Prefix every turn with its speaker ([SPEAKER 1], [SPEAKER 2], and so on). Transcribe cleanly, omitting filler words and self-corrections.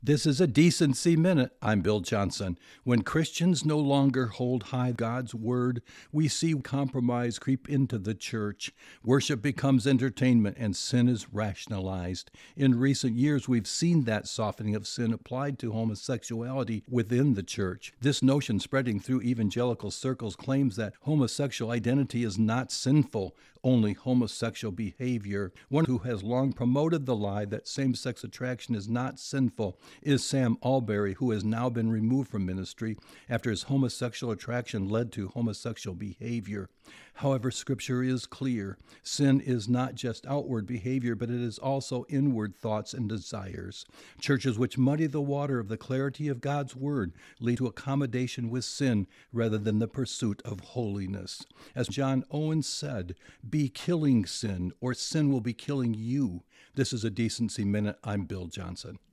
[SPEAKER 1] This is a Decency Minute. I'm Bill Johnson. When Christians no longer hold high God's word, we see compromise creep into the church. Worship becomes entertainment and sin is rationalized. In recent years, we've seen that softening of sin applied to homosexuality within the church. This notion spreading through evangelical circles claims that homosexual identity is not sinful, only homosexual behavior. One who has long promoted the lie that same-sex attraction is not sinful is Sam Allberry, who has now been removed from ministry after his homosexual attraction led to homosexual behavior. However, Scripture is clear. Sin is not just outward behavior, but it is also inward thoughts and desires. Churches which muddy the water of the clarity of God's Word lead to accommodation with sin rather than the pursuit of holiness. As John Owen said, be killing sin, or sin will be killing you. This is a Decency Minute. I'm Bill Johnson.